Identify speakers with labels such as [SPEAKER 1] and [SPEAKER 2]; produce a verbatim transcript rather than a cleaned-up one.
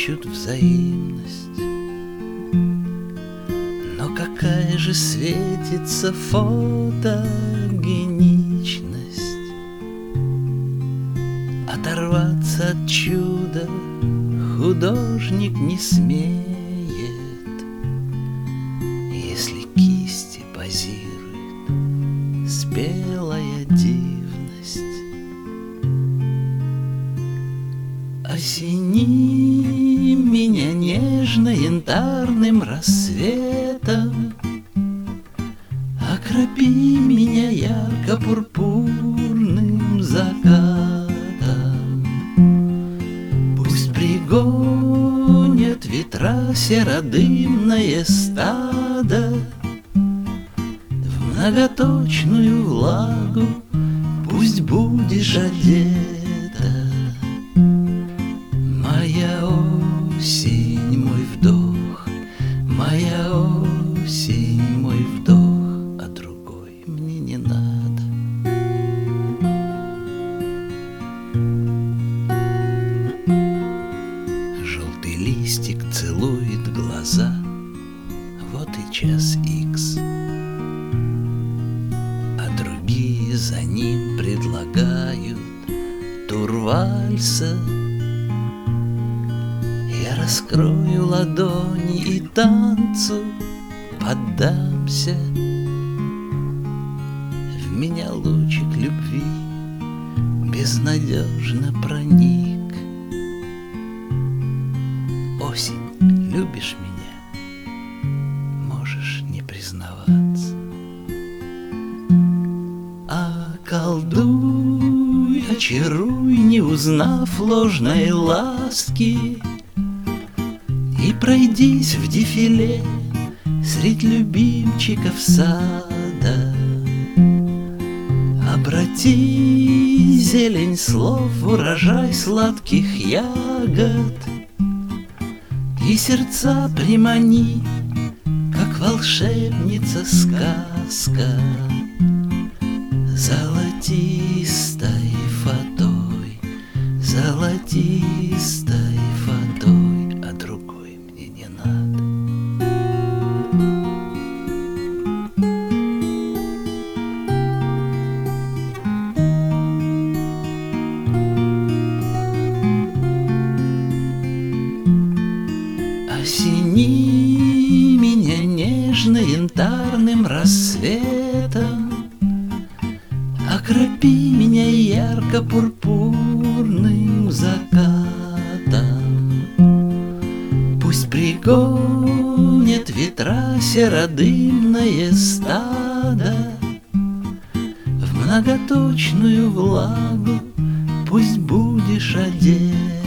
[SPEAKER 1] ищут взаимность. Но какая же светится фотогеничность. Оторваться от чуда художник не смеет, если кисти позирует спелая дивность. Осени меня нежно-янтарным рассветом, окропи меня ярко-пурпурным закатом. Пусть пригонят ветра серодымное стадо в многоточную влагу, пусть будешь одета. Моя осень, мой вдох, моя осень, мой вдох, а другой мне не надо. Желтый листик целует глаза, вот и час икс, а другие за ним предлагают тур вальса. Я раскрою ладони и танцу поддамся. В меня лучик любви безнадежно проник. Осень, любишь меня? Можешь не признаваться. А колдуй, очаруй, не узнав ложной ласки, и пройдись в дефиле средь любимчиков сада. Обрати зелень слов в урожай сладких ягод, и сердца примани, как волшебница сказка, золотистой фатой, золотистой фатой, а другой мне не надо. Осени меня нежно-янтарным рассветом, окропи меня ярко-пурпурным закатом. Пусть пригонят ветра серодымное стадо в многоточную влагу, пусть будешь одет.